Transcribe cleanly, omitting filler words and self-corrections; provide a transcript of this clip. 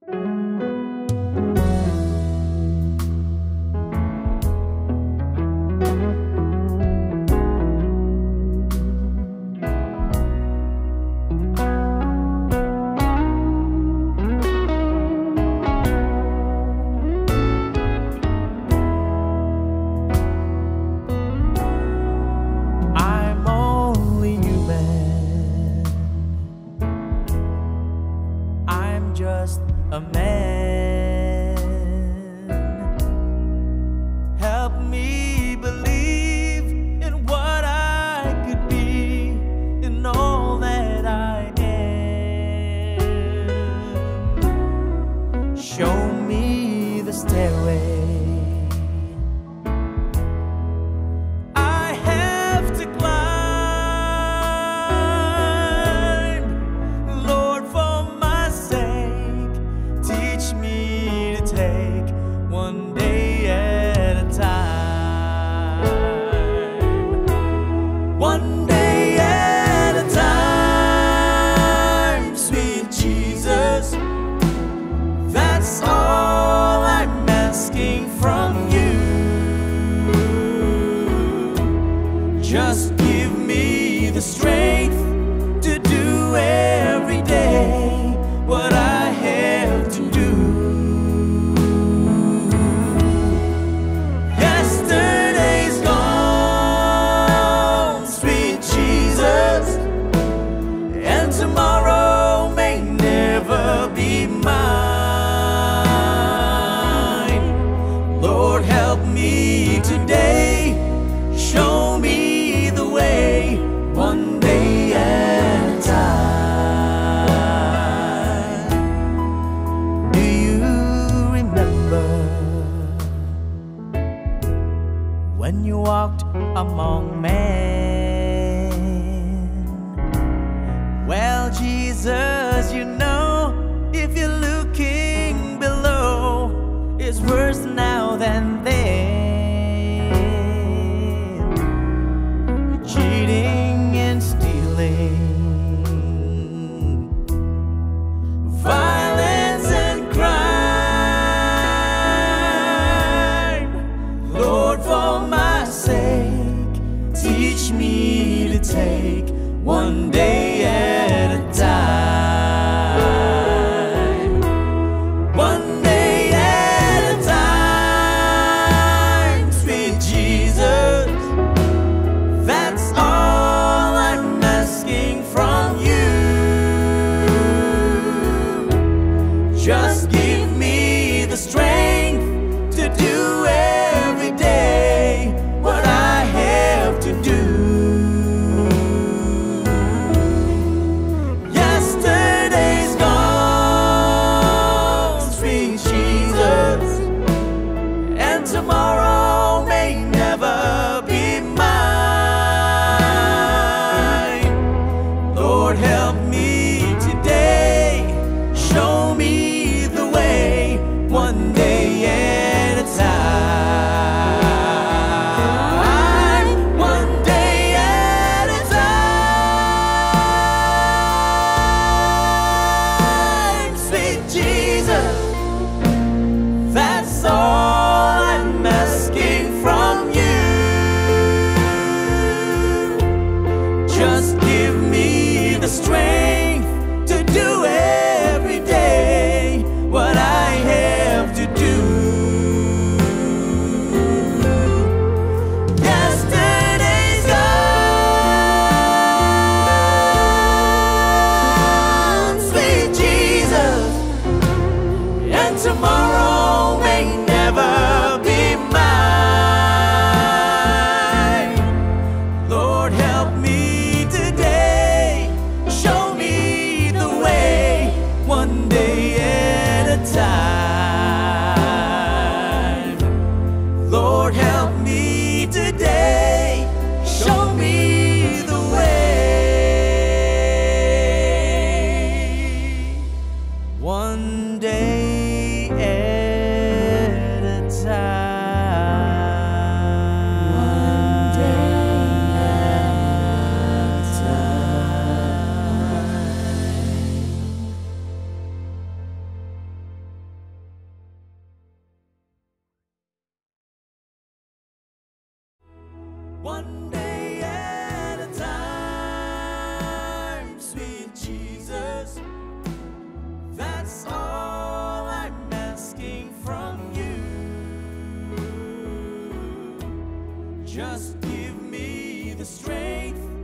I'm only human. I'm just a man. Help me believe in what I could be, in all that I am. Show me the stairway I have to climb. Lord, for my sake, teach me to take one day at a time. One day at a time, sweet Jesus. That's all I'm asking from you. Just give me the strength to do every day what I have to do. Yesterday's gone, sweet Jesus, and tomorrow may never be mine. Lord, help me today. Show me the way, one day at a time. Do you remember when you walked among men? Well, Jesus, you know, if you're looking below, it's worse now than then. Cheating and stealing, violence and crime. Lord, for my sake, teach me to take one day at a time. One day at a time, sweet Jesus. That's all I'm asking from you. Just give me the strength to do every day what I have to do. Yesterday's gone, sweet Jesus, and tomorrow may never be mine. Lord, help me today. Show me the way, one day at a time. One day at a time, sweet Jesus. That's all I'm asking from you. Just give me the strength to do every day what I have to do. Yesterday's gone, sweet Jesus, and tomorrow may never be mine. Lord, help me today. Show me the way, one day at a time. Lord, help me today. Show me the way, one day at a time. One day at a time. one day at a time. Sweet Jesus, that's all I'm asking from you. Just give me the strength